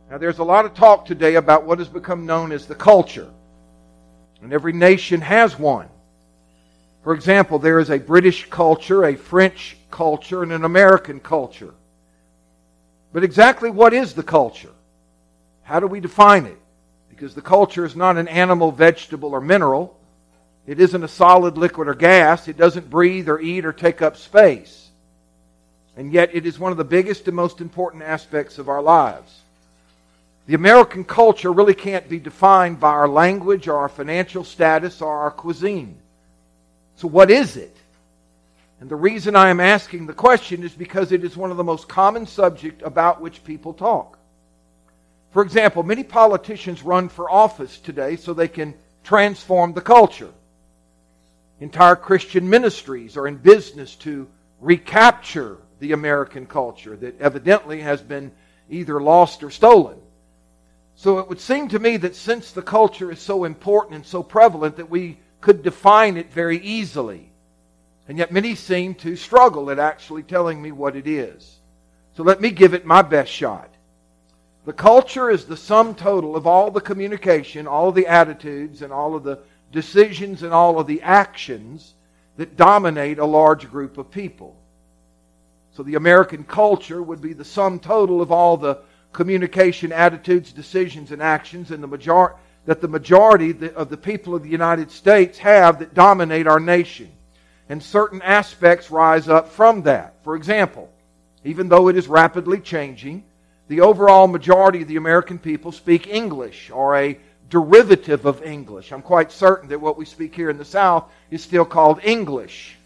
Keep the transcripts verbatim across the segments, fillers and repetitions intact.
Now, there's a lot of talk today about what has become known as the culture. And every nation has one. For example, there is a British culture, a French culture, and an American culture. But exactly what is the culture? How do we define it? Because the culture is not an animal, vegetable, or mineral. It isn't a solid, liquid, or gas. It doesn't breathe or eat or take up space. And yet it is one of the biggest and most important aspects of our lives. The American culture really can't be defined by our language or our financial status or our cuisine. So what is it? And the reason I am asking the question is because it is one of the most common subjects about which people talk. For example, many politicians run for office today so they can transform the culture. Entire Christian ministries are in business to recapture the American culture that evidently has been either lost or stolen. So it would seem to me that since the culture is so important and so prevalent that we could define it very easily. And yet many seem to struggle at actually telling me what it is. So let me give it my best shot. The culture is the sum total of all the communication, all of the attitudes, and all of the decisions and all of the actions that dominate a large group of people. So the American culture would be the sum total of all the communication, attitudes, decisions, and actions and the major- that the majority of the people of the United States have that dominate our nation. And certain aspects rise up from that. For example, even though it is rapidly changing, the overall majority of the American people speak English or a derivative of English. I'm quite certain that what we speak here in the South is still called English.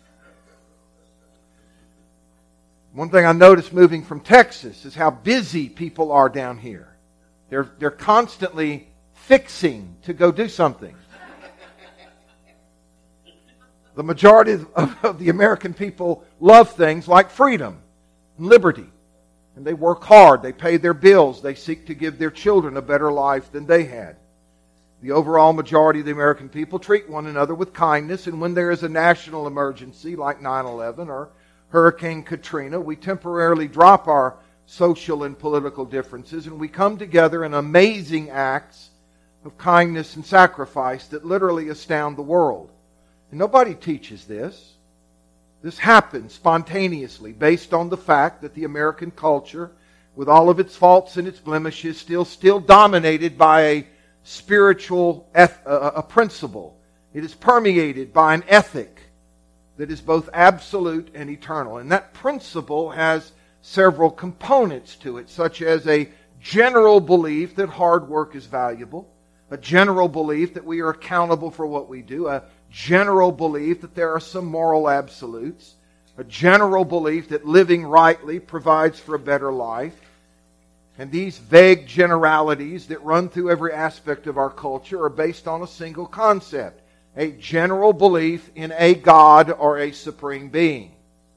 One thing I noticed moving from Texas is how busy people are down here. They're, they're constantly fixing to go do something. The majority of, of the American people love things like freedom and liberty. And they work hard. They pay their bills. They seek to give their children a better life than they had. The overall majority of the American people treat one another with kindness. And when there is a national emergency like nine eleven or Hurricane Katrina, we temporarily drop our social and political differences and we come together in amazing acts of kindness and sacrifice that literally astound the world. And nobody teaches this. This happens spontaneously based on the fact that the American culture, with all of its faults and its blemishes, still still dominated by a spiritual eth- uh, a principle. It is permeated by an ethic that is both absolute and eternal. And that principle has several components to it, such as a general belief that hard work is valuable, a general belief that we are accountable for what we do, a general belief that there are some moral absolutes, a general belief that living rightly provides for a better life. And these vague generalities that run through every aspect of our culture are based on a single concept, a general belief in a God or a supreme being.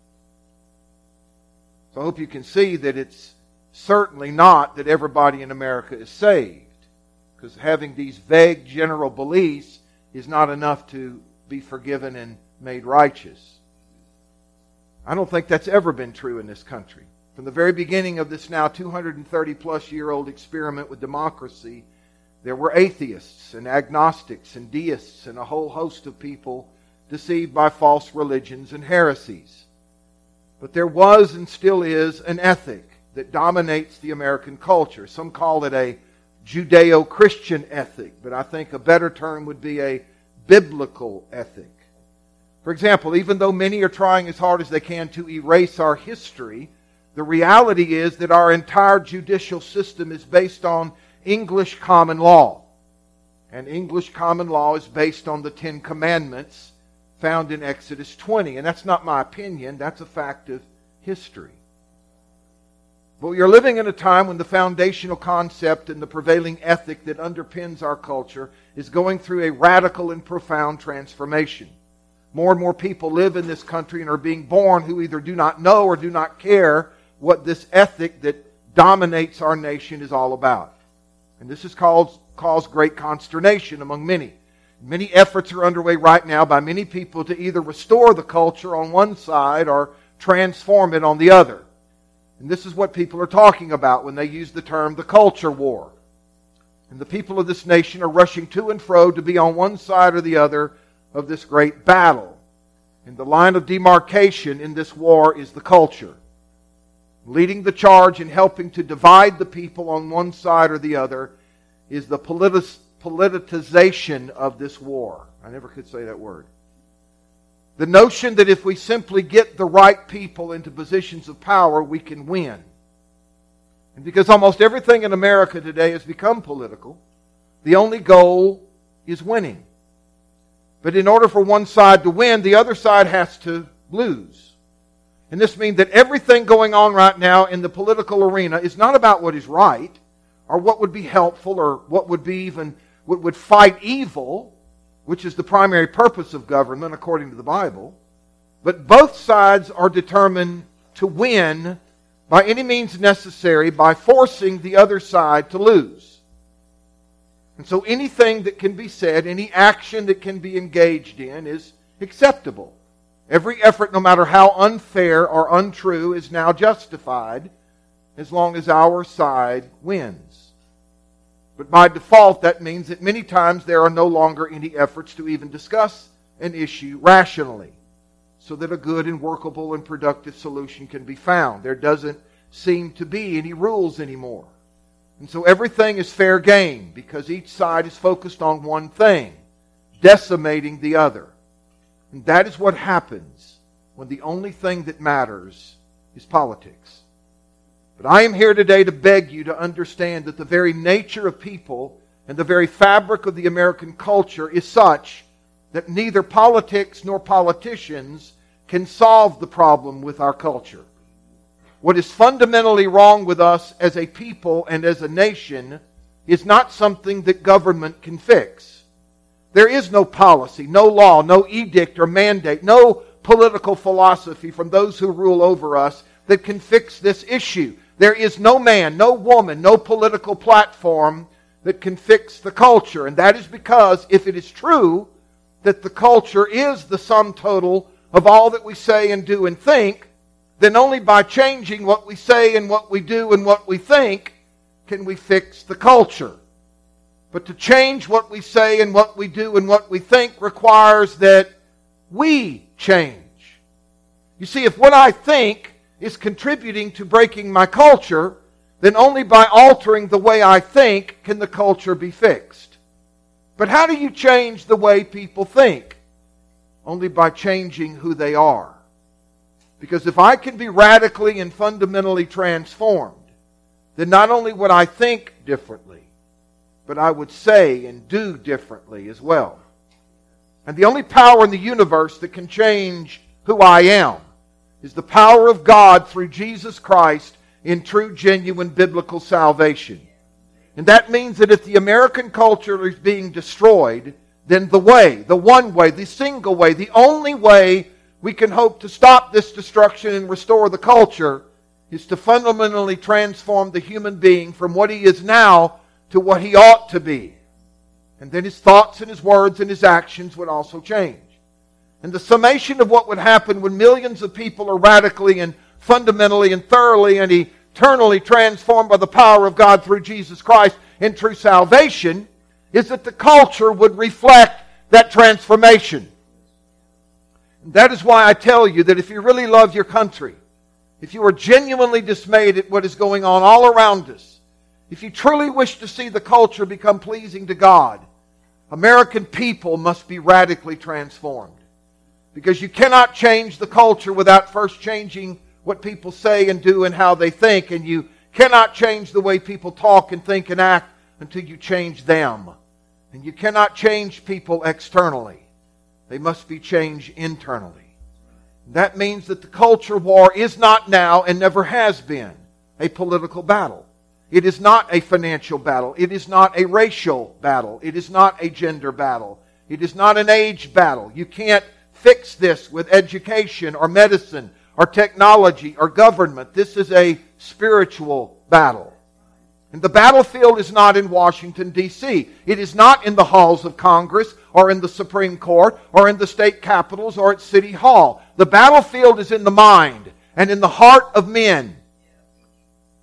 So I hope you can see that it's certainly not that everybody in America is saved, because having these vague general beliefs is not enough to be forgiven and made righteous. I don't think that's ever been true in this country. From the very beginning of this now two hundred thirty plus year old experiment with democracy, there were atheists and agnostics and deists and a whole host of people deceived by false religions and heresies. But there was and still is an ethic that dominates the American culture. Some call it a Judeo-Christian ethic, but I think a better term would be a biblical ethic. For example, even though many are trying as hard as they can to erase our history, the reality is that our entire judicial system is based on English common law. And English common law is based on the Ten Commandments found in Exodus twenty. And that's not my opinion, that's a fact of history. But we are living in a time when the foundational concept and the prevailing ethic that underpins our culture is going through a radical and profound transformation. More and more people live in this country and are being born who either do not know or do not care what this ethic that dominates our nation is all about. And this has caused, caused great consternation among many. Many efforts are underway right now by many people to either restore the culture on one side or transform it on the other. And this is what people are talking about when they use the term the culture war. And the people of this nation are rushing to and fro to be on one side or the other of this great battle. And the line of demarcation in this war is the culture. Leading the charge and helping to divide the people on one side or the other is the politi- politicization of this war. I never could say that word. The notion that if we simply get the right people into positions of power, we can win. And because almost everything in America today has become political, the only goal is winning. But in order for one side to win, the other side has to lose. And this means that everything going on right now in the political arena is not about what is right, or what would be helpful, or what would be even, what would fight evil, which is the primary purpose of government according to the Bible. But both sides are determined to win by any means necessary by forcing the other side to lose. And so anything that can be said, any action that can be engaged in is acceptable. Every effort, no matter how unfair or untrue, is now justified as long as our side wins. But by default, that means that many times there are no longer any efforts to even discuss an issue rationally, so that a good and workable and productive solution can be found. There doesn't seem to be any rules anymore. And so everything is fair game because each side is focused on one thing, decimating the other. And that is what happens when the only thing that matters is politics. But I am here today to beg you to understand that the very nature of people and the very fabric of the American culture is such that neither politics nor politicians can solve the problem with our culture. What is fundamentally wrong with us as a people and as a nation is not something that government can fix. There is no policy, no law, no edict or mandate, no political philosophy from those who rule over us that can fix this issue. There is no man, no woman, no political platform that can fix the culture. And that is because if it is true that the culture is the sum total of all that we say and do and think, then only by changing what we say and what we do and what we think can we fix the culture. But to change what we say and what we do and what we think requires that we change. You see, if what I think is contributing to breaking my culture, then only by altering the way I think can the culture be fixed. But how do you change the way people think? Only by changing who they are. Because if I can be radically and fundamentally transformed, then not only would I think differently, but I would say and do differently as well. And the only power in the universe that can change who I am is the power of God through Jesus Christ in true, genuine biblical salvation. And that means that if the American culture is being destroyed, then the way, the one way, the single way, the only way we can hope to stop this destruction and restore the culture is to fundamentally transform the human being from what he is now to what he ought to be. And then his thoughts and his words and his actions would also change. And the summation of what would happen when millions of people are radically and fundamentally and thoroughly and eternally transformed by the power of God through Jesus Christ in true salvation is that the culture would reflect that transformation. And that is why I tell you that if you really love your country, if you are genuinely dismayed at what is going on all around us, if you truly wish to see the culture become pleasing to God, American people must be radically transformed. Because you cannot change the culture without first changing what people say and do and how they think. And you cannot change the way people talk and think and act until you change them. And you cannot change people externally. They must be changed internally. That means that the culture war is not now and never has been a political battle. It is not a financial battle. It is not a racial battle. It is not a gender battle. It is not an age battle. You can't fix this with education or medicine or technology or government. This is a spiritual battle. And the battlefield is not in Washington, D C It is not in the halls of Congress or in the Supreme Court or in the state capitals or at City Hall. The battlefield is in the mind and in the heart of men.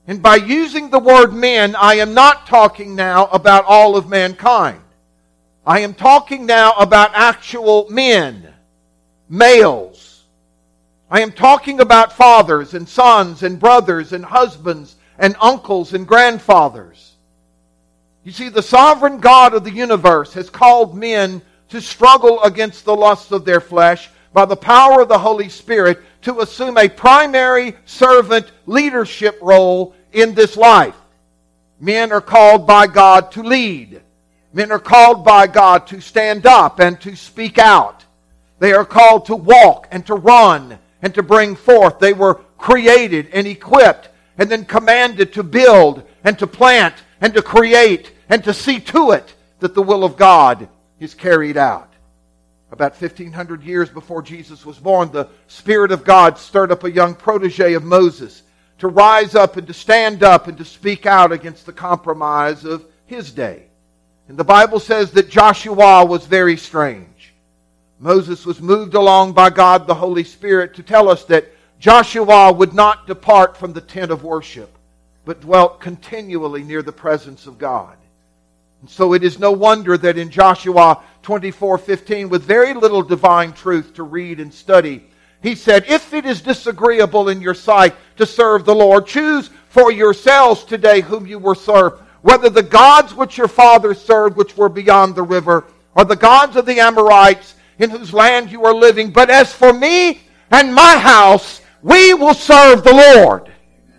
And by using the word men, I am not talking now about all of mankind. I am talking now about actual men, males. I am talking about fathers and sons and brothers and husbands and uncles and grandfathers. You see, the sovereign God of the universe has called men to struggle against the lusts of their flesh by the power of the Holy Spirit to assume a primary servant leadership role in this life. Men are called by God to lead. Men are called by God to stand up and to speak out. They are called to walk and to run and to bring forth. They were created and equipped and then commanded to build and to plant and to create and to see to it that the will of God is carried out. About fifteen hundred years before Jesus was born, the Spirit of God stirred up a young protege of Moses to rise up and to stand up and to speak out against the compromise of his day. And the Bible says that Joshua was very strange. Moses was moved along by God the Holy Spirit to tell us that Joshua would not depart from the tent of worship, but dwelt continually near the presence of God. And so it is no wonder that in Joshua twenty-four fifteen, with very little divine truth to read and study, he said, "If it is disagreeable in your sight to serve the Lord, choose for yourselves today whom you will serve, whether the gods which your fathers served, which were beyond the river, or the gods of the Amorites in whose land you are living. But as for me and my house, we will serve the Lord."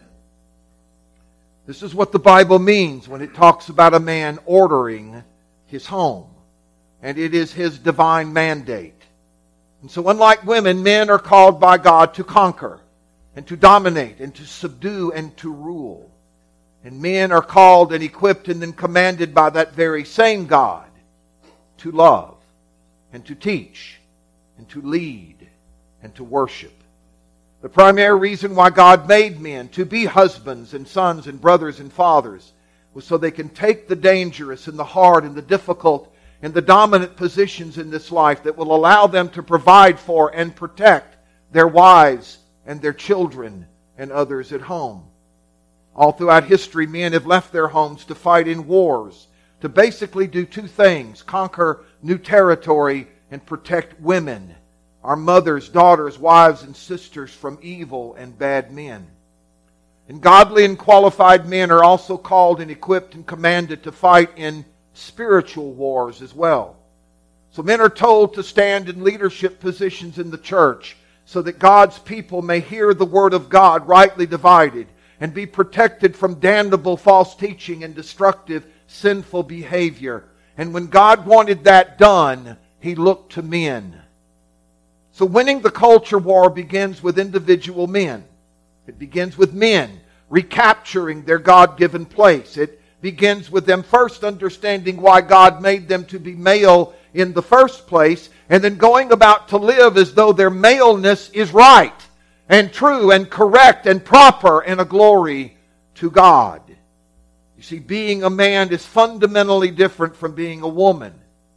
This is what the Bible means when it talks about a man ordering his home. And it is his divine mandate. And so unlike women, men are called by God to conquer and to dominate and to subdue and to rule. And men are called and equipped and then commanded by that very same God to love and to teach and to lead and to worship. The primary reason why God made men to be husbands and sons and brothers and fathers was so they can take the dangerous and the hard and the difficult and the dominant positions in this life that will allow them to provide for and protect their wives and their children and others at home. All throughout history, men have left their homes to fight in wars, to basically do two things: conquer new territory and protect women, our mothers, daughters, wives, and sisters from evil and bad men. And godly and qualified men are also called and equipped and commanded to fight in spiritual wars as well. So men are told to stand in leadership positions in the church so that God's people may hear the Word of God rightly divided and be protected from damnable false teaching and destructive sinful behavior. And when God wanted that done, He looked to men. So winning the culture war begins with individual men. It begins with men recapturing their God-given place. It begins with them first understanding why God made them to be male in the first place, and then going about to live as though their maleness is right and true and correct and proper and a glory to God. You see, being a man is fundamentally different from being a woman.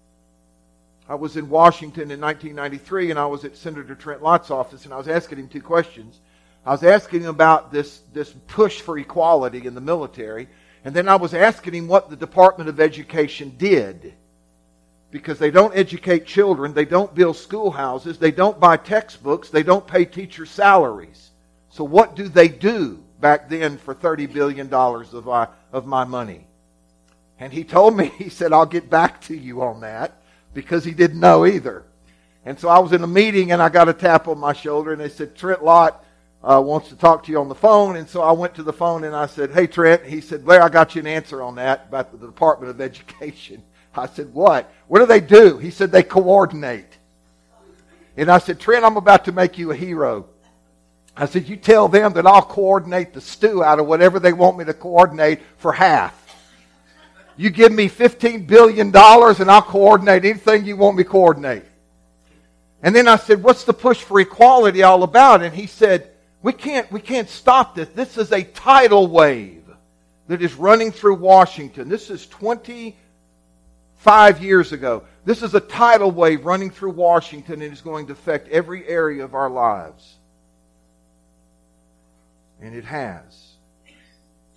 I was in Washington in nineteen ninety-three, and I was at Senator Trent Lott's office, and I was asking him two questions. I was asking him about this, this push for equality in the military, and then I was asking him what the Department of Education did. Because they don't educate children, they don't build schoolhouses, they don't buy textbooks, they don't pay teachers' salaries. So what do they do back then for thirty billion dollars of my, of my money? And he told me, he said, "I'll get back to you on that," because he didn't know either. And so I was in a meeting and I got a tap on my shoulder and they said, "Trent Lott uh, wants to talk to you on the phone." And so I went to the phone and I said, "Hey Trent," he said, "Blair, I got you an answer on that about the Department of Education." I said, "What? What do they do?" He said, "They coordinate." And I said, "Trent, I'm about to make you a hero." I said, "You tell them that I'll coordinate the stew out of whatever they want me to coordinate for half. You give me fifteen billion dollars and I'll coordinate anything you want me to coordinate." And then I said, "What's the push for equality all about?" And he said, we can't, we can't stop this. This is a tidal wave that is running through Washington. This is twenty Five years ago. This is a tidal wave running through Washington and is going to affect every area of our lives. And it has.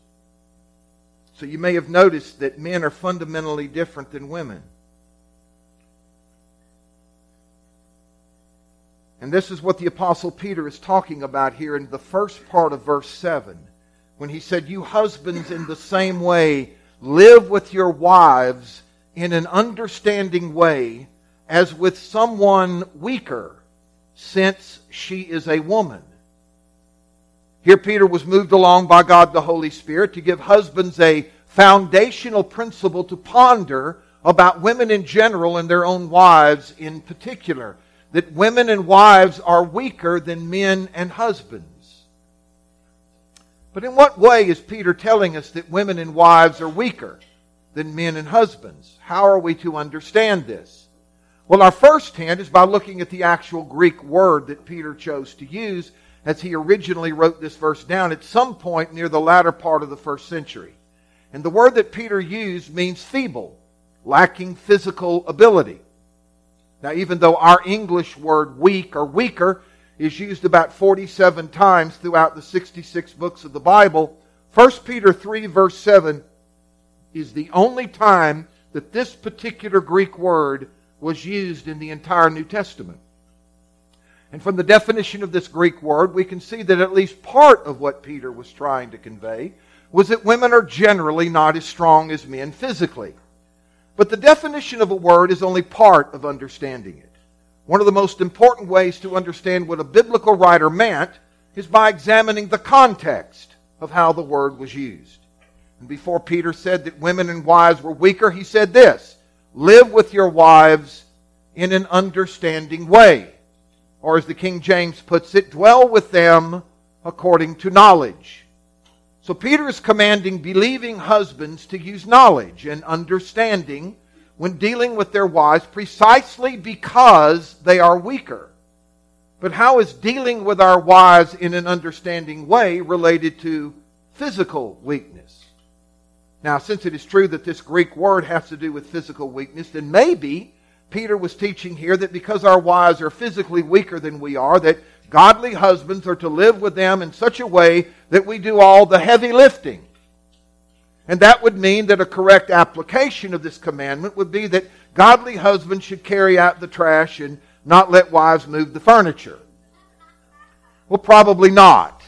So you may have noticed that men are fundamentally different than women. And this is what the Apostle Peter is talking about here in the first part of verse seven. When he said, you husbands in the same way live with your wives in an understanding way as with someone weaker, since she is a woman. Here Peter was moved along by God the Holy Spirit to give husbands a foundational principle to ponder about women in general and their own wives in particular. That women and wives are weaker than men and husbands. But in what way is Peter telling us that women and wives are weaker than men and husbands? How are we to understand this? Well, our first hint is by looking at the actual Greek word that Peter chose to use as he originally wrote this verse down at some point near the latter part of the first century. And the word that Peter used means feeble, lacking physical ability. Now, even though our English word weak or weaker is used about forty-seven times throughout the sixty-six books of the Bible, First Peter three verse seven is the only time that this particular Greek word was used in the entire New Testament. And from the definition of this Greek word, we can see that at least part of what Peter was trying to convey was that women are generally not as strong as men physically. But the definition of a word is only part of understanding it. One of the most important ways to understand what a biblical writer meant is by examining the context of how the word was used. And before Peter said that women and wives were weaker, he said this, live with your wives in an understanding way. Or as the King James puts it, dwell with them according to knowledge. So Peter is commanding believing husbands to use knowledge and understanding when dealing with their wives precisely because they are weaker. But how is dealing with our wives in an understanding way related to physical weakness? Now, since it is true that this Greek word has to do with physical weakness, then maybe Peter was teaching here that because our wives are physically weaker than we are, that godly husbands are to live with them in such a way that we do all the heavy lifting. And that would mean that a correct application of this commandment would be that godly husbands should carry out the trash and not let wives move the furniture. Well, probably not.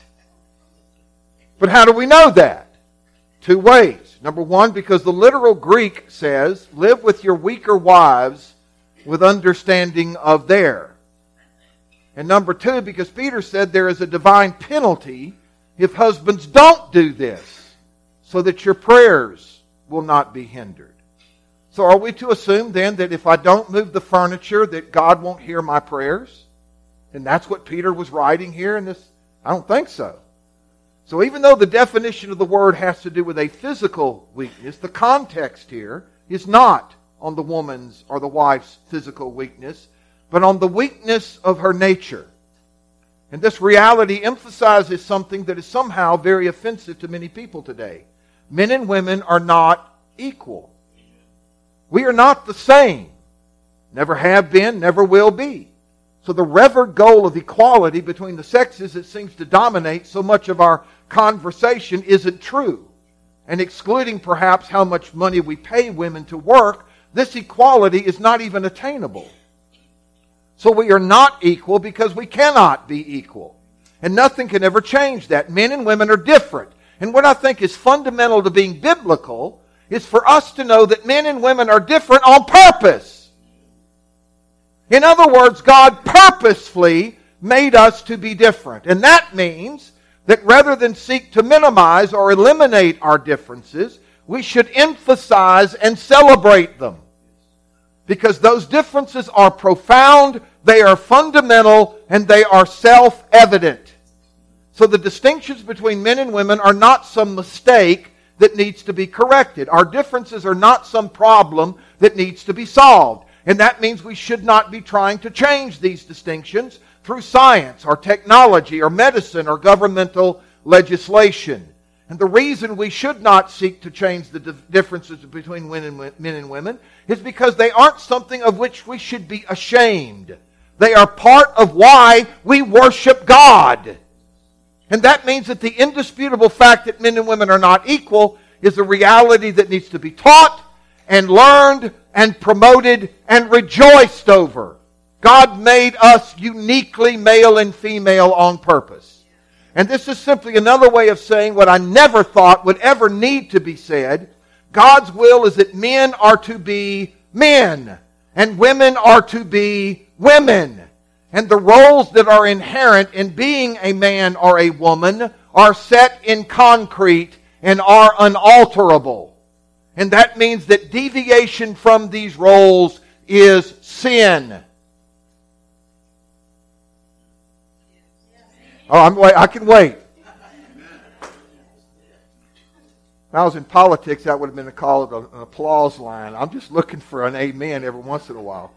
But how do we know that? Two ways. Number one, because the literal Greek says, live with your weaker wives with understanding of their. And number two, because Peter said there is a divine penalty if husbands don't do this, so that your prayers will not be hindered. So are we to assume then that if I don't move the furniture that God won't hear my prayers? And that's what Peter was writing here in this? I don't think so. So even though the definition of the word has to do with a physical weakness, the context here is not on the woman's or the wife's physical weakness, but on the weakness of her nature. And this reality emphasizes something that is somehow very offensive to many people today. Men and women are not equal. We are not the same. Never have been, never will be. So the revered goal of equality between the sexes that seems to dominate so much of our conversation isn't true. And excluding perhaps how much money we pay women to work, this equality is not even attainable. So we are not equal because we cannot be equal. And nothing can ever change that. Men and women are different. And what I think is fundamental to being biblical is for us to know that men and women are different on purpose. In other words, God purposefully made us to be different. And that means that rather than seek to minimize or eliminate our differences, we should emphasize and celebrate them. Because those differences are profound, they are fundamental, and they are self-evident. So the distinctions between men and women are not some mistake that needs to be corrected. Our differences are not some problem that needs to be solved. And that means we should not be trying to change these distinctions through science or technology or medicine or governmental legislation. And the reason we should not seek to change the differences between men and women is because they aren't something of which we should be ashamed. They are part of why we worship God. And that means that the indisputable fact that men and women are not equal is a reality that needs to be taught and learned and promoted and rejoiced over. God made us uniquely male and female on purpose. And this is simply another way of saying what I never thought would ever need to be said. God's will is that men are to be men and women are to be women. And the roles that are inherent in being a man or a woman are set in concrete and are unalterable. And that means that deviation from these roles is sin. Oh, I'm wait. I can wait. If I was in politics, that would have been called an applause line. I'm just looking for an amen every once in a while.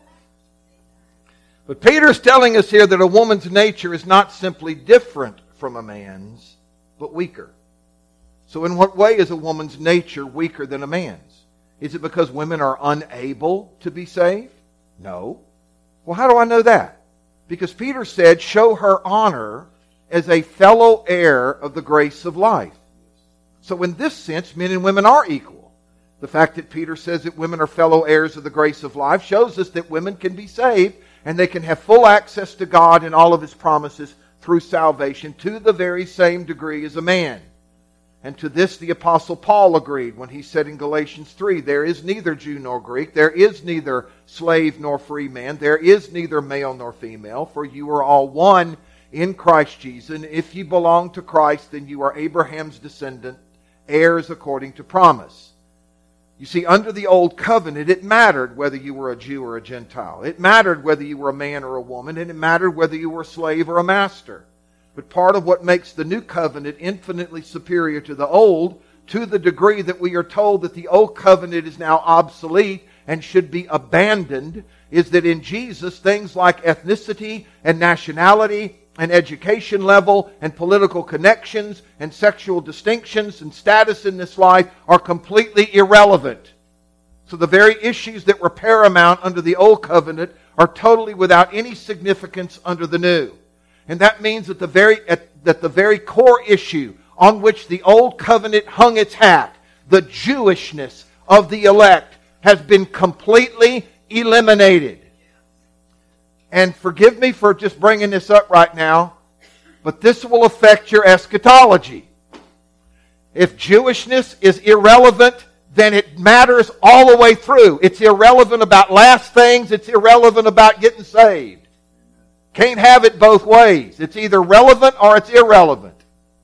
But Peter's telling us here that a woman's nature is not simply different from a man's, but weaker. So in what way is a woman's nature weaker than a man's? Is it because women are unable to be saved? No. Well, how do I know that? Because Peter said, show her honor as a fellow heir of the grace of life. So in this sense, men and women are equal. The fact that Peter says that women are fellow heirs of the grace of life shows us that women can be saved and they can have full access to God and all of His promises through salvation to the very same degree as a man. And to this the Apostle Paul agreed when he said in Galatians three, there is neither Jew nor Greek, there is neither slave nor free man, there is neither male nor female, for you are all one in Christ Jesus. And if you belong to Christ, then you are Abraham's descendant, heirs according to promise. You see, under the old covenant, it mattered whether you were a Jew or a Gentile. It mattered whether you were a man or a woman, and it mattered whether you were a slave or a master. But part of what makes the new covenant infinitely superior to the old, to the degree that we are told that the old covenant is now obsolete and should be abandoned, is that in Jesus, things like ethnicity and nationality and education level and political connections and sexual distinctions and status in this life are completely irrelevant. So the very issues that were paramount under the old covenant are totally without any significance under the new. And that means that the very at, that the very core issue on which the old covenant hung its hat, the Jewishness of the elect, has been completely eliminated. And forgive me for just bringing this up right now, but this will affect your eschatology. If Jewishness is irrelevant, then it matters all the way through. It's irrelevant about last things. It's irrelevant about getting saved. Can't have it both ways. It's either relevant or it's irrelevant.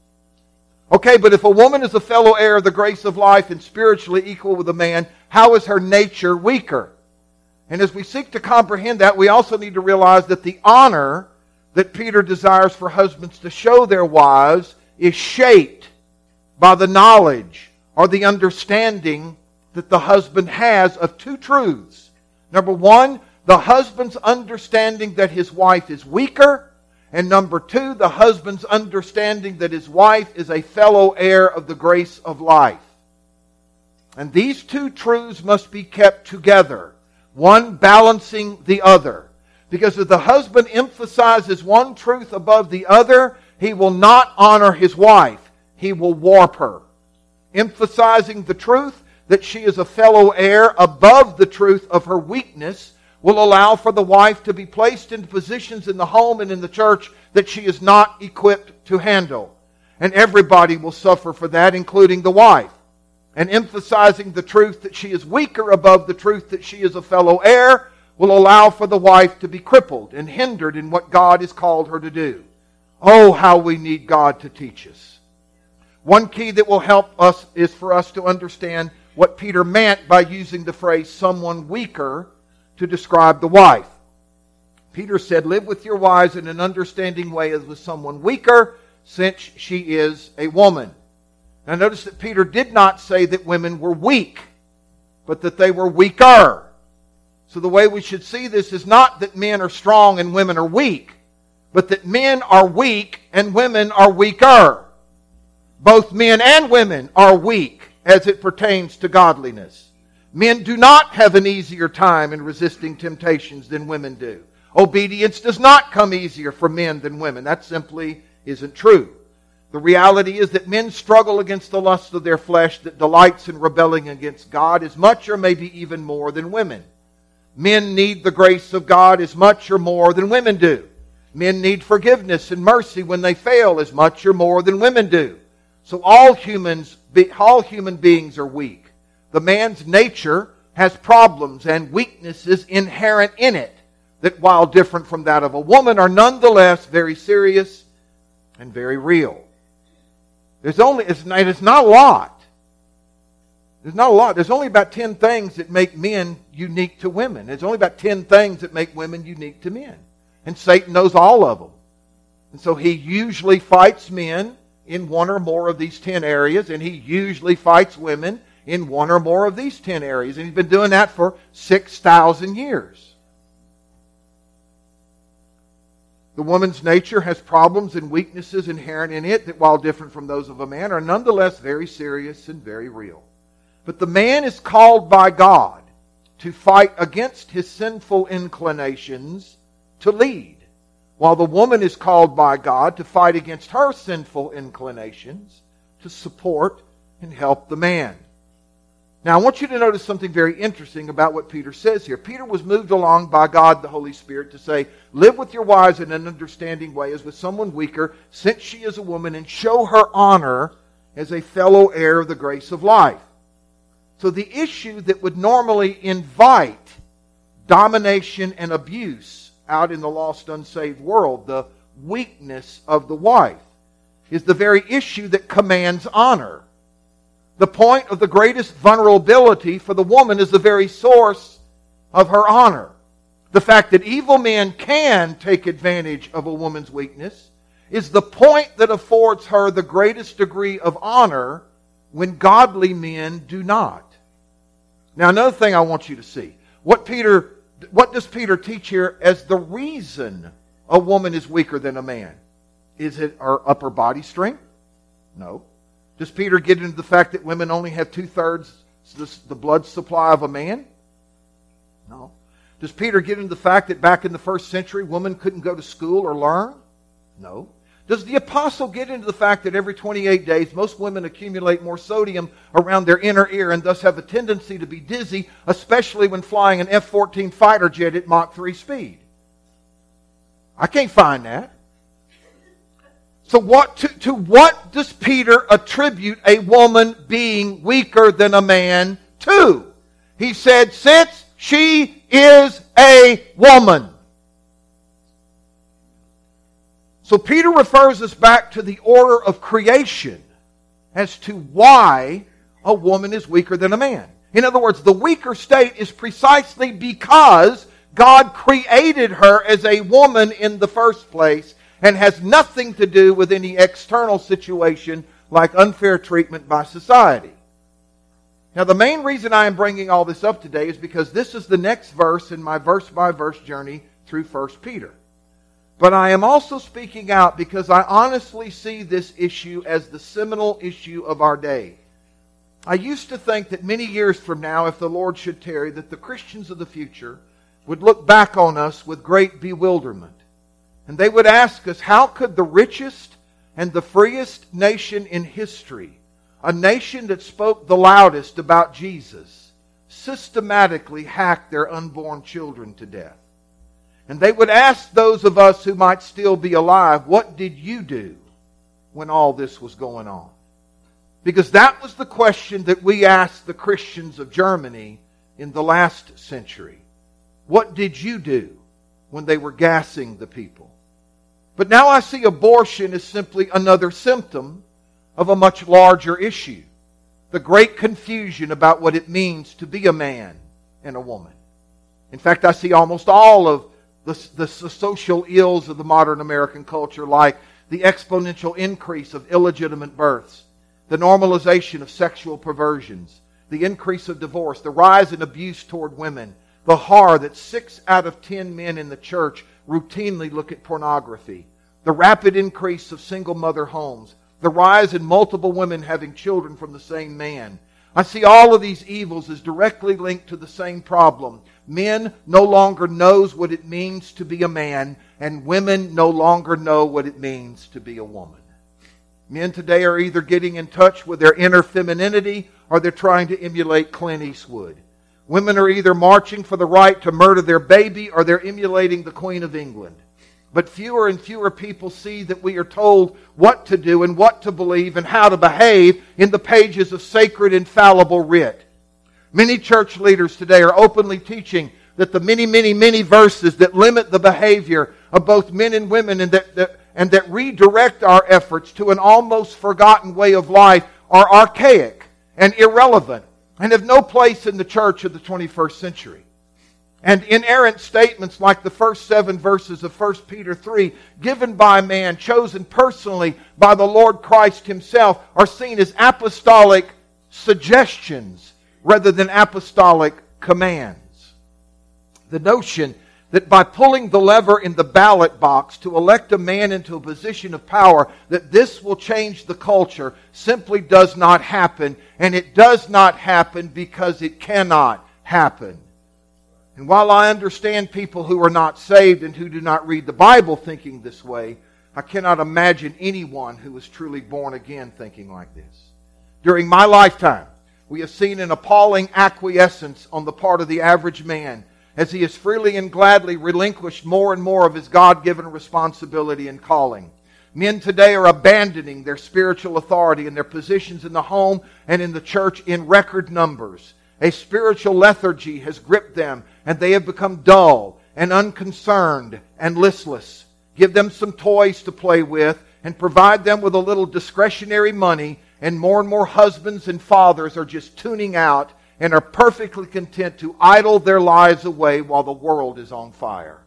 Okay, but if a woman is a fellow heir of the grace of life and spiritually equal with a man, how is her nature weaker? And as we seek to comprehend that, we also need to realize that the honor that Peter desires for husbands to show their wives is shaped by the knowledge or the understanding that the husband has of two truths. Number one, the husband's understanding that his wife is weaker. And number two, the husband's understanding that his wife is a fellow heir of the grace of life. And these two truths must be kept together, one balancing the other. Because if the husband emphasizes one truth above the other, he will not honor his wife. He will warp her. Emphasizing the truth that she is a fellow heir above the truth of her weakness will allow for the wife to be placed in positions in the home and in the church that she is not equipped to handle. And everybody will suffer for that, including the wife. And emphasizing the truth that she is weaker above the truth that she is a fellow heir will allow for the wife to be crippled and hindered in what God has called her to do. Oh, how we need God to teach us. One key that will help us is for us to understand what Peter meant by using the phrase someone weaker to describe the wife. Peter said, live with your wives in an understanding way as with someone weaker, since she is a woman. Now notice that Peter did not say that women were weak, but that they were weaker. So the way we should see this is not that men are strong and women are weak, but that men are weak and women are weaker. Both men and women are weak as it pertains to godliness. Men do not have an easier time in resisting temptations than women do. Obedience does not come easier for men than women. That simply isn't true. The reality is that men struggle against the lust of their flesh that delights in rebelling against God as much or maybe even more than women. Men need the grace of God as much or more than women do. Men need forgiveness and mercy when they fail as much or more than women do. So all humans, all human beings are weak. The man's nature has problems and weaknesses inherent in it that, while different from that of a woman, are nonetheless very serious and very real. There's only, it's not, it's not a lot. There's not a lot. There's only about ten things that make men unique to women. There's only about ten things that make women unique to men. And Satan knows all of them. And so he usually fights men in one or more of these ten areas, and he usually fights women in one or more of these ten areas. And he's been doing that for six thousand years. The woman's nature has problems and weaknesses inherent in it that, while different from those of a man, are nonetheless very serious and very real. But the man is called by God to fight against his sinful inclinations to lead, while the woman is called by God to fight against her sinful inclinations to support and help the man. Now, I want you to notice something very interesting about what Peter says here. Peter was moved along by God, the Holy Spirit, to say, live with your wives in an understanding way as with someone weaker, since she is a woman, and show her honor as a fellow heir of the grace of life. So the issue that would normally invite domination and abuse out in the lost, unsaved world, the weakness of the wife, is the very issue that commands honor. The point of the greatest vulnerability for the woman is the very source of her honor. The fact that evil men can take advantage of a woman's weakness is the point that affords her the greatest degree of honor when godly men do not. Now, another thing I want you to see. What Peter, what does Peter teach here as the reason a woman is weaker than a man? Is it her upper body strength? No. Does Peter get into the fact that women only have two-thirds the blood supply of a man? No. Does Peter get into the fact that back in the first century, women couldn't go to school or learn? No. Does the apostle get into the fact that every twenty-eight days, most women accumulate more sodium around their inner ear and thus have a tendency to be dizzy, especially when flying an F fourteen fighter jet at Mach three speed? I can't find that. So what to, to what does Peter attribute a woman being weaker than a man to? He said, since she is a woman. So Peter refers us back to the order of creation as to why a woman is weaker than a man. In other words, the weaker state is precisely because God created her as a woman in the first place, and has nothing to do with any external situation like unfair treatment by society. Now, the main reason I am bringing all this up today is because this is the next verse in my verse-by-verse journey through First Peter. But I am also speaking out because I honestly see this issue as the seminal issue of our day. I used to think that many years from now, if the Lord should tarry, that the Christians of the future would look back on us with great bewilderment. And they would ask us, how could the richest and the freest nation in history, a nation that spoke the loudest about Jesus, systematically hack their unborn children to death? And they would ask those of us who might still be alive, what did you do when all this was going on? Because that was the question that we asked the Christians of Germany in the last century. What did you do when they were gassing the people? But now I see abortion as simply another symptom of a much larger issue. The great confusion about what it means to be a man and a woman. In fact, I see almost all of the, the, the social ills of the modern American culture, like the exponential increase of illegitimate births, the normalization of sexual perversions, the increase of divorce, the rise in abuse toward women, the horror that six out of ten men in the church routinely look at pornography, the rapid increase of single mother homes, the rise in multiple women having children from the same man. I see all of these evils as directly linked to the same problem. Men no longer knows what it means to be a man, and women no longer know what it means to be a woman. Men today are either getting in touch with their inner femininity or they're trying to emulate Clint Eastwood. Women are either marching for the right to murder their baby or they're emulating the Queen of England. But fewer and fewer people see that we are told what to do and what to believe and how to behave in the pages of sacred infallible writ. Many church leaders today are openly teaching that the many, many, many verses that limit the behavior of both men and women and that, that, and that redirect our efforts to an almost forgotten way of life are archaic and irrelevant and have no place in the church of the twenty-first century. And inerrant statements like the first seven verses of First Peter three, given by man, chosen personally by the Lord Christ Himself, are seen as apostolic suggestions rather than apostolic commands. The notion that by pulling the lever in the ballot box to elect a man into a position of power, that this will change the culture simply does not happen. And it does not happen because it cannot happen. And while I understand people who are not saved and who do not read the Bible thinking this way, I cannot imagine anyone who is truly born again thinking like this. During my lifetime, we have seen an appalling acquiescence on the part of the average man as he has freely and gladly relinquished more and more of his God-given responsibility and calling. Men today are abandoning their spiritual authority and their positions in the home and in the church in record numbers. A spiritual lethargy has gripped them, and they have become dull and unconcerned and listless. Give them some toys to play with and provide them with a little discretionary money, and more and more husbands and fathers are just tuning out and are perfectly content to idle their lives away while the world is on fire.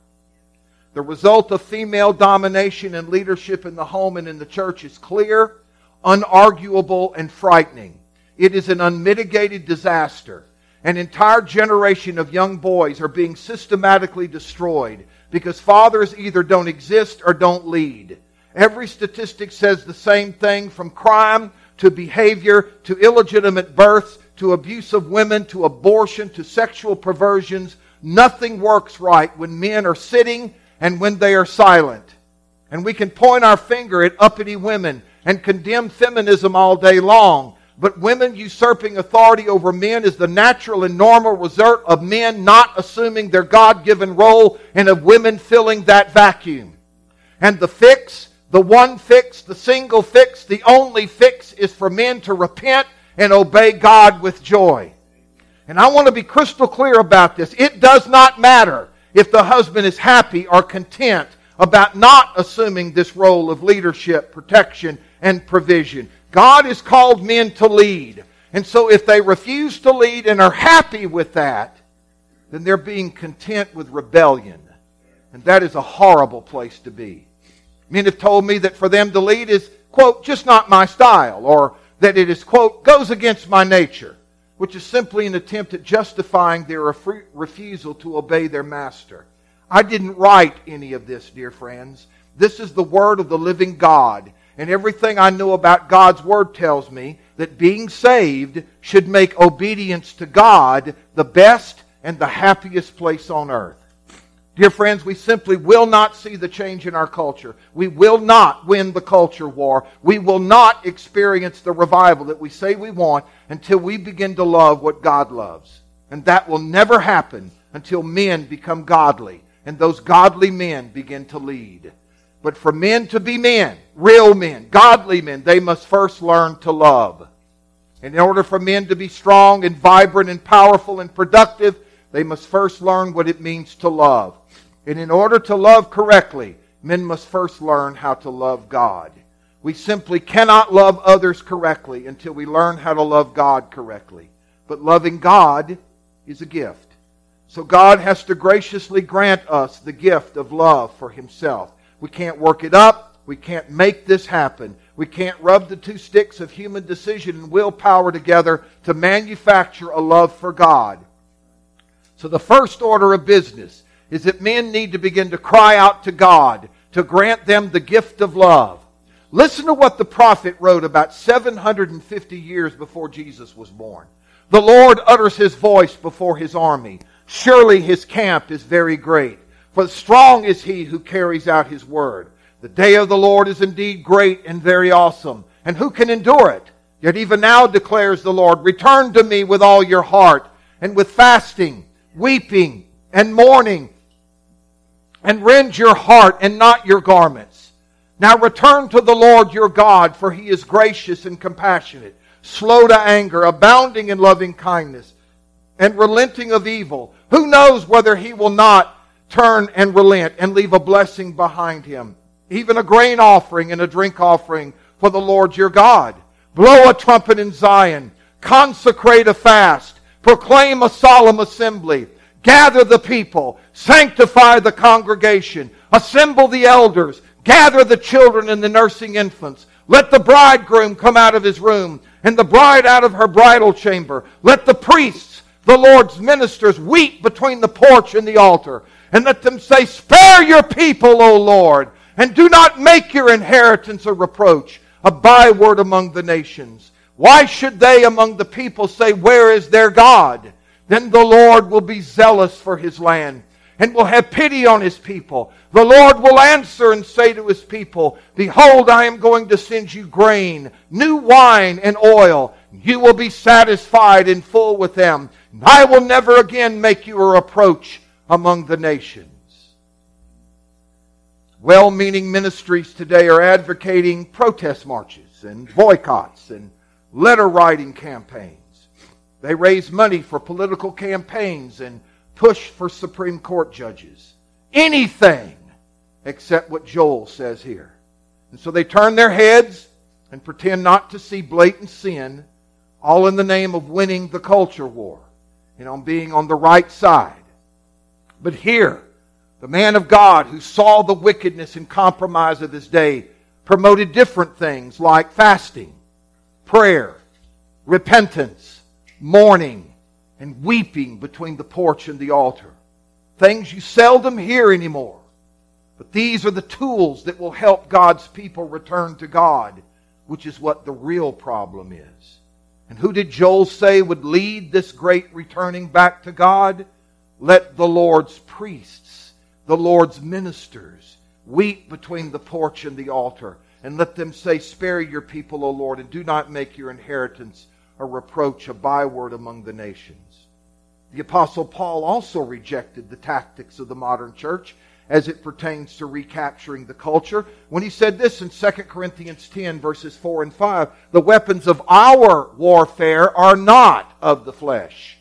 The result of female domination and leadership in the home and in the church is clear, unarguable, and frightening. It is an unmitigated disaster. An entire generation of young boys are being systematically destroyed because fathers either don't exist or don't lead. Every statistic says the same thing, from crime to behavior to illegitimate births to abuse of women to abortion to sexual perversions. Nothing works right when men are sitting and when they are silent. And we can point our finger at uppity women and condemn feminism all day long. But women usurping authority over men is the natural and normal result of men not assuming their God-given role and of women filling that vacuum. And the fix, the one fix, the single fix, the only fix is for men to repent and obey God with joy. And I want to be crystal clear about this. It does not matter if the husband is happy or content about not assuming this role of leadership, protection, and provision. God has called men to lead. And so if they refuse to lead and are happy with that, then they're being content with rebellion. And that is a horrible place to be. Men have told me that for them to lead is, quote, just not my style, or that it is, quote, goes against my nature, which is simply an attempt at justifying their ref- refusal to obey their master. I didn't write any of this, dear friends. This is the Word of the living God. And everything I know about God's Word tells me that being saved should make obedience to God the best and the happiest place on earth. Dear friends, we simply will not see the change in our culture. We will not win the culture war. We will not experience the revival that we say we want until we begin to love what God loves. And that will never happen until men become godly and those godly men begin to lead. But for men to be men, real men, godly men, they must first learn to love. And in order for men to be strong and vibrant and powerful and productive, they must first learn what it means to love. And in order to love correctly, men must first learn how to love God. We simply cannot love others correctly until we learn how to love God correctly. But loving God is a gift. So God has to graciously grant us the gift of love for Himself. We can't work it up. We can't make this happen. We can't rub the two sticks of human decision and willpower together to manufacture a love for God. So the first order of business is that men need to begin to cry out to God to grant them the gift of love. Listen to what the prophet wrote about seven hundred fifty years before Jesus was born. The Lord utters His voice before His army. Surely His camp is very great. For strong is He who carries out His word. The day of the Lord is indeed great and very awesome. and who can endure it? Yet even now declares the Lord, return to me with all your heart, and with fasting, weeping, and mourning, and rend your heart and not your garments. Now return to the Lord your God, for He is gracious and compassionate, slow to anger, abounding in loving kindness, and relenting of evil. Who knows whether He will not turn and relent and leave a blessing behind Him, even a grain offering and a drink offering for the Lord your God. Blow a trumpet in Zion, consecrate a fast, proclaim a solemn assembly, gather the people, sanctify the congregation, assemble the elders, gather the children and the nursing infants. Let the bridegroom come out of his room, and the bride out of her bridal chamber. Let the priests, the Lord's ministers, weep between the porch and the altar, and let them say, spare your people, O Lord, and do not make your inheritance a reproach, a byword among the nations. Why should they among the people say, where is their God? Then the Lord will be zealous for His land, and will have pity on His people. The Lord will answer and say to His people, behold, I am going to send you grain, new wine, and oil. You will be satisfied and full with them. And I will never again make you a reproach among the nations. Well-meaning ministries today are advocating protest marches and boycotts and letter-writing campaigns. They raise money for political campaigns and push for Supreme Court judges. Anything except what Joel says here. And so they turn their heads and pretend not to see blatant sin, all in the name of winning the culture war and on being on the right side. But here, the man of God who saw the wickedness and compromise of his day promoted different things like fasting, prayer, repentance, mourning, and weeping between the porch and the altar. Things you seldom hear anymore. But these are the tools that will help God's people return to God, which is what the real problem is. And who did Joel say would lead this great returning back to God? Let the Lord's priests, the Lord's ministers, weep between the porch and the altar, and let them say, spare your people, O Lord, and do not make your inheritance a reproach, a byword among the nations. The Apostle Paul also rejected the tactics of the modern church as it pertains to recapturing the culture when he said this in Second Corinthians ten, verses four and five, the weapons of our warfare are not of the flesh,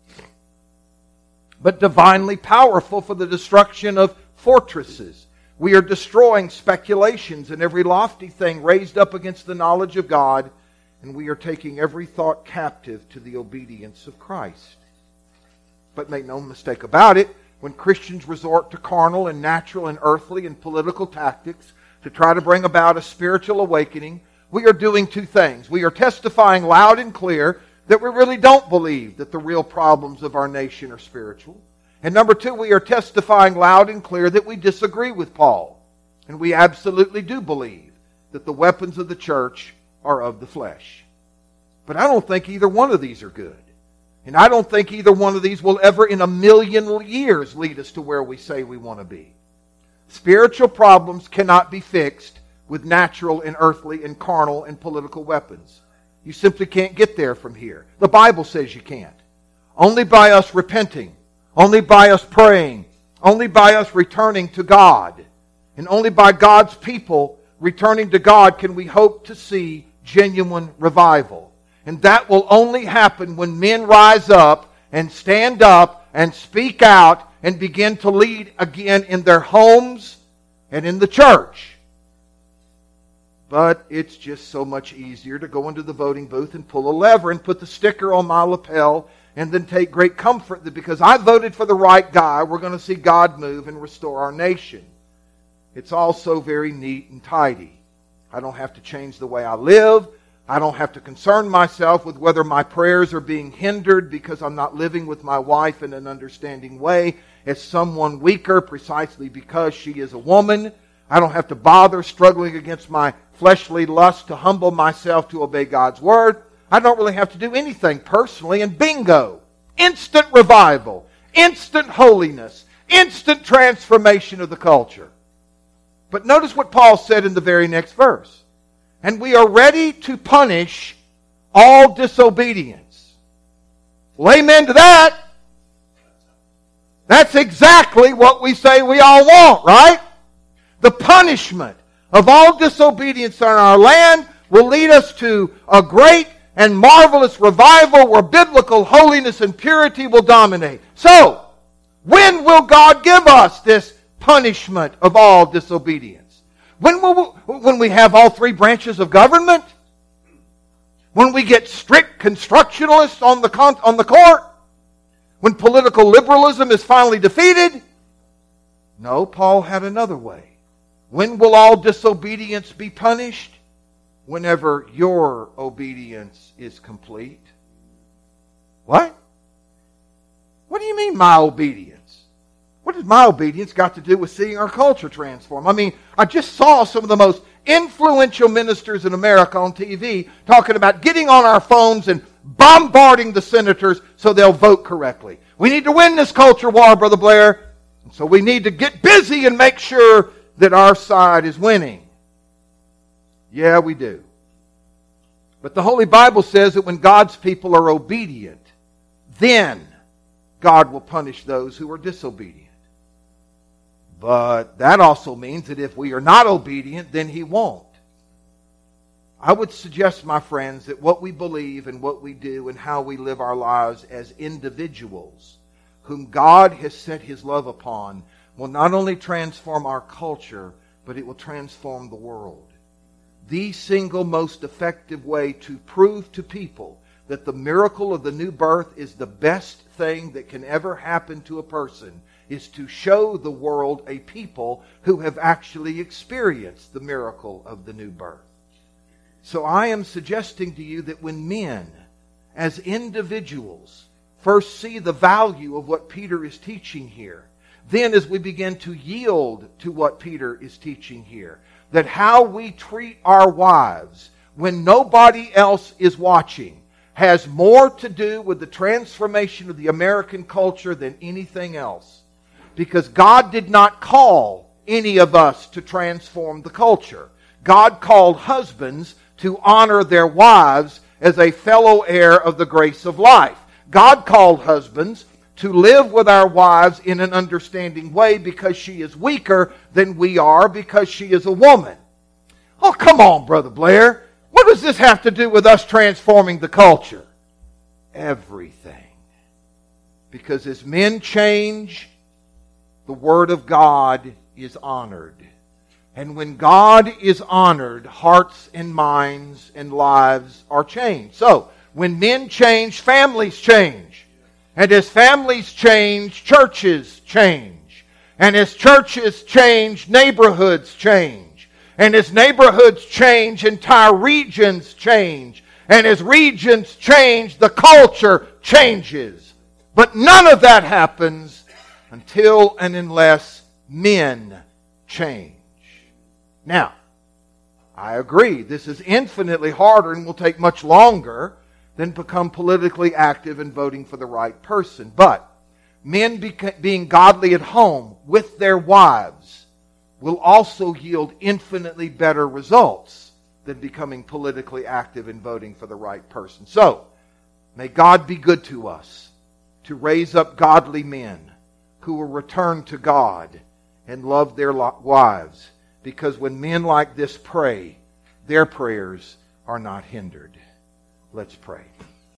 but divinely powerful for the destruction of fortresses. We are destroying speculations and every lofty thing raised up against the knowledge of God, and we are taking every thought captive to the obedience of Christ. But make no mistake about it, when Christians resort to carnal and natural and earthly and political tactics to try to bring about a spiritual awakening, we are doing two things. We are testifying loud and clear that we really don't believe that the real problems of our nation are spiritual. And number two, we are testifying loud and clear that we disagree with Paul. And we absolutely do believe that the weapons of the church are of the flesh. But I don't think either one of these are good. And I don't think either one of these will ever in a million years lead us to where we say we want to be. Spiritual problems cannot be fixed with natural and earthly and carnal and political weapons. You simply can't get there from here. The Bible says you can't. Only by us repenting, only by us praying, only by us returning to God, and only by God's people returning to God can we hope to see genuine revival. And that will only happen when men rise up and stand up and speak out and begin to lead again in their homes and in the church. But it's just so much easier to go into the voting booth and pull a lever and put the sticker on my lapel and then take great comfort that because I voted for the right guy, we're going to see God move and restore our nation. It's also very neat and tidy. I don't have to change the way I live. I don't have to concern myself with whether my prayers are being hindered because I'm not living with my wife in an understanding way as someone weaker precisely because she is a woman. I don't have to bother struggling against my fleshly lust to humble myself to obey God's word. I don't really have to do anything personally, and bingo! Instant revival, instant holiness, instant transformation of the culture. But notice what Paul said in the very next verse. and we are ready to punish all disobedience. Well, amen to that. That's exactly what we say we all want, right? The punishment of all disobedience in our land will lead us to a great and marvelous revival where biblical holiness and purity will dominate. So, when will God give us this punishment of all disobedience? When will we, when we have all three branches of government? When we get strict constructionalists on the con- on the court? When political liberalism is finally defeated? No, Paul had another way. When will all disobedience be punished? Whenever your obedience is complete. What? What do you mean, my obedience? What has my obedience got to do with seeing our culture transform? I mean, I just saw some of the most influential ministers in America on T V talking about getting on our phones and bombarding the senators so they'll vote correctly. We need to win this culture war, Brother Blair. And so we need to get busy and make sure that our side is winning. Yeah, we do. But the Holy Bible says that when God's people are obedient, then God will punish those who are disobedient. But that also means that if we are not obedient, then He won't. I would suggest, my friends, that what we believe and what we do and how we live our lives as individuals whom God has set His love upon will not only transform our culture, but it will transform the world. The single most effective way to prove to people that the miracle of the new birth is the best thing that can ever happen to a person is to show the world a people who have actually experienced the miracle of the new birth. So I am suggesting to you that when men, as individuals, first see the value of what Peter is teaching here, then as we begin to yield to what Peter is teaching here, that how we treat our wives when nobody else is watching has more to do with the transformation of the American culture than anything else. Because God did not call any of us to transform the culture. God called husbands to honor their wives as a fellow heir of the grace of life. God called husbands to live with our wives in an understanding way because she is weaker than we are because she is a woman. Oh, come on, Brother Blair. What does this have to do with us transforming the culture? Everything. Because as men change, the Word of God is honored. And when God is honored, hearts and minds and lives are changed. So, when men change, families change. And as families change, churches change. And as churches change, neighborhoods change. And as neighborhoods change, entire regions change. And as regions change, the culture changes. But none of that happens until and unless men change. Now, I agree, this is infinitely harder and will take much longer than become politically active and voting for the right person. But men beca- being godly at home with their wives will also yield infinitely better results than becoming politically active and voting for the right person. So, may God be good to us to raise up godly men who will return to God and love their wives. Because when men like this pray, their prayers are not hindered. Let's pray.